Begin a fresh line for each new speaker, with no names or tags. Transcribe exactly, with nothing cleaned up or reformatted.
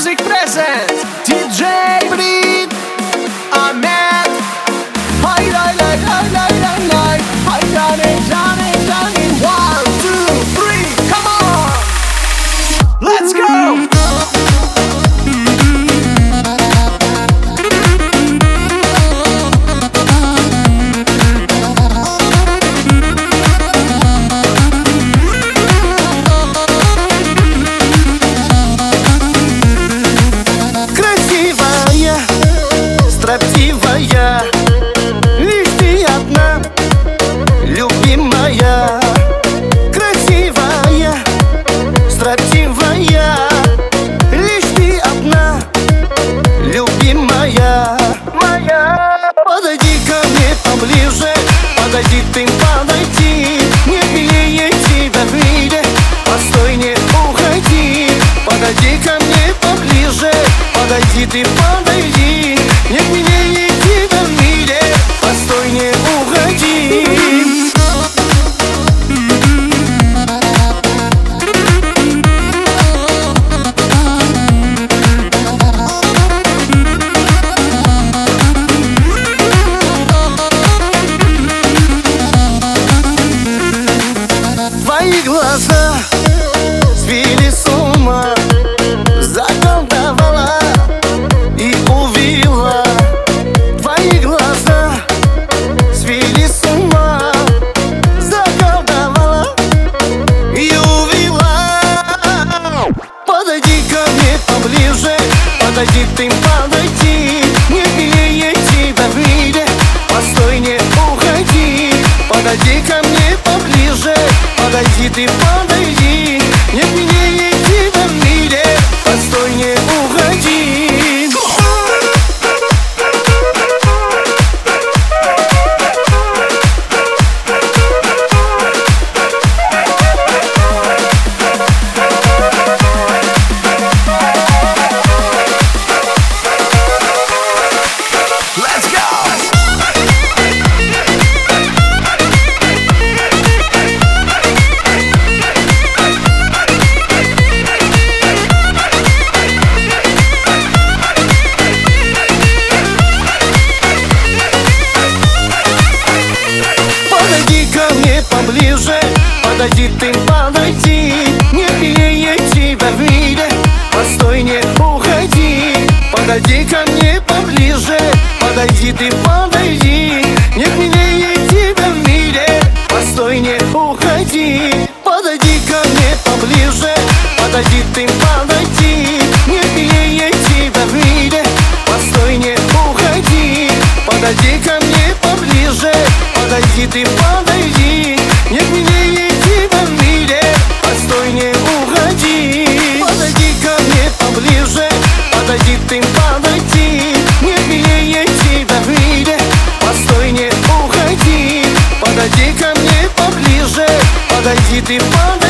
Music presents диджей Брит Ahmed. Hay lay lay lay lay lay lay. Hay Johnny Johnny Johnny. One two three, come on, let's go.
Строптивая, лишь ты одна, любимая. Красивая, строптивая, лишь ты одна, любимая моя. Подойди ко мне поближе, подойди ты, подойди. Не милее тебя в мире, постой, не уходи. Подойди ко мне поближе, подойди ты, подойди. Нет милее тебя в мире, постой, не уходи. Твои глаза свели с ума, заколдовала и увела. Твои глаза свели с ума, заколдовала и увела. Подойди ко мне поближе, подойди ты, подойди. Не милее тебя в мире, постой, не уходи. Подойди ко мне поближе, подойди ты, подойди. Не милее тебя в мире, постой, не уходи.
Let's go.
Подойди ко мне поближе, подойди ты, подойди. Не милее тебя в мире, постой, не уходи. Подойди ко мне поближе, подойди ты, подойди. Не милее тебя в мире, постой, не уходи. Подойди ко мне поближе, подойди ты, подойди. Не милее тебя в мире, постой, не уходи. Подойди ко мне поближе, подойди ты, подойди. Нет милее тебя в мире, постой, не уходи. Подойди ко мне поближе, подойди ты, подойди. Нет милее тебя в мире, постой, не уходи. Подойди ко мне поближе, подойди ты, подойди.